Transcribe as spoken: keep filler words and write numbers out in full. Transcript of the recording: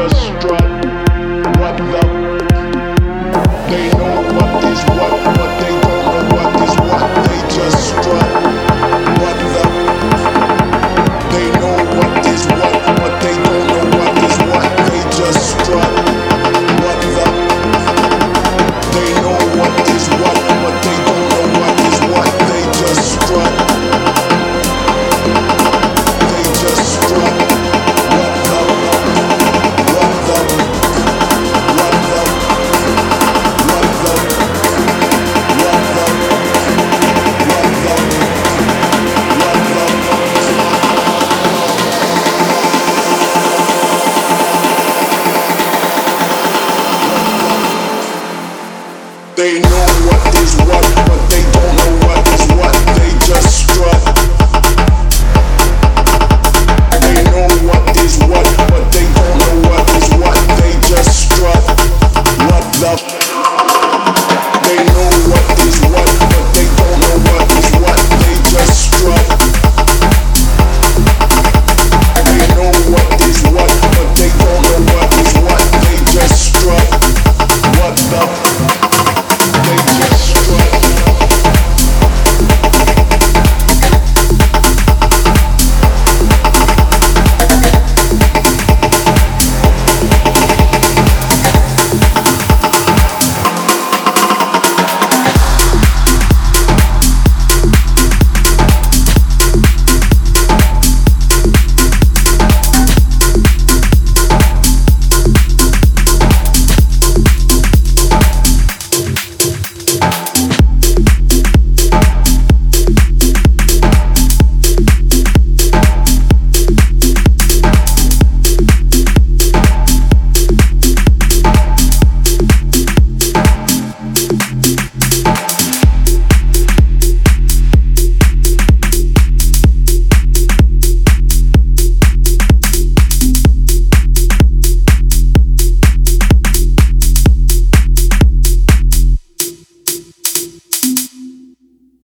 just strut. What the? They know what is what, but they don't know what is what. They just strut. What the? They know what is what, but they don't know what is what. They just strut. What the? They know what is what, but they don't know what is what. They just strut. They just strut. What the? What the? What the? What the? What the? What the? What the? They know what is what, but they don't know what is what. They just strut.